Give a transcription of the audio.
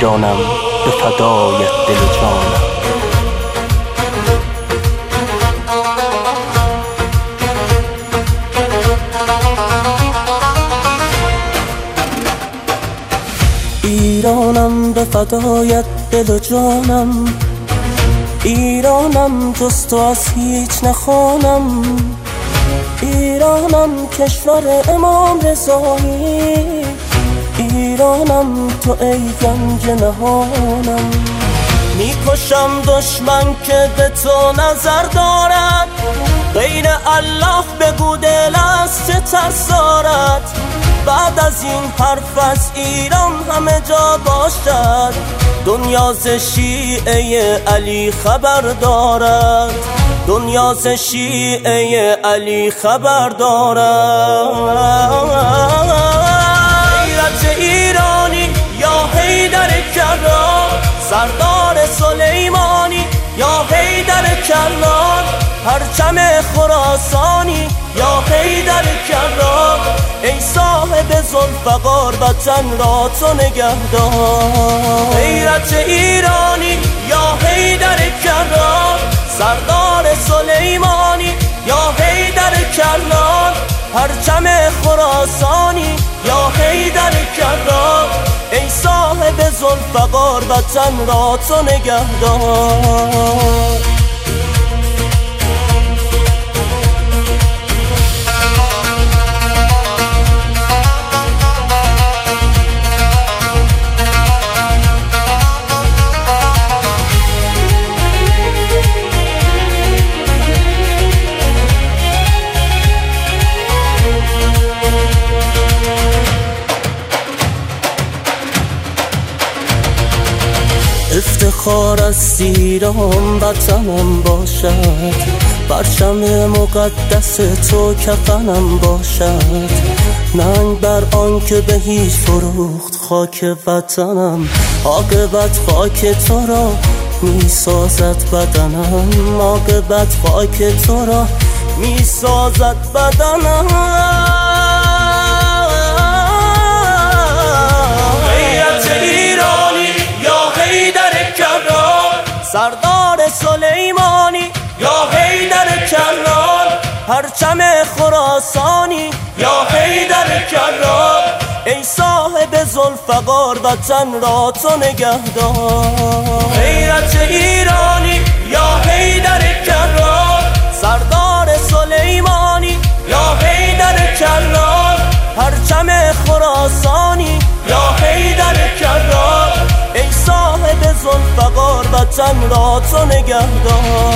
جانم به فدایت دل و جانم. ایرانم به فدایت دل و جانم، ایرانم جز تو از هیچ نخوانم، ایرانم کشور امام رضایی، ایرانم تو ای گنج نهانم. میکشم دشمن که به تو نظر دارد، غیر الله بگو دل از چه ترس دارد. بعد از این حرف از ایران همه جا باشد، دنیا ز شیعه علی خبر دارد، دنیا ز شیعه علی خبر دارد. غیرت ایرانی یا حیدر کرار، سردار سلیمانی یا حیدر کرار، پرچم خراسانی یا حیدر کرار. ای صاحب ذوالفقار وطن را تو نگهدار. غیرت ایرانی یا حیدر کرار، سردار سلیمانی یا حیدر کرار، پرچم خراسانی یا حیدر کرار. ای صاحب ذوالفقار وطن را تو نگهدار. افتخار از ایران وطنم باشد، پرچم مقدس تو کفنم باشد. ننگ بر آن که به هیچ فروخت خاک وطنم، عاقبت خاک تو را می سازد بدنم، عاقبت خاک تو را می سازد بدنم. سردار سلیمانی یا حیدر کرار، پرچم خراسانی یا حیدر کرار. ای صاحب ذوالفقار وطن را تو نگهدار. غیرت ایرانی یا حیدر کرار، سردار سلیمانی یا حیدر کرار، پرچم خراسانی یا حیدر کرار. ای صاحب ذوالفقار وطن را تو نگهدار.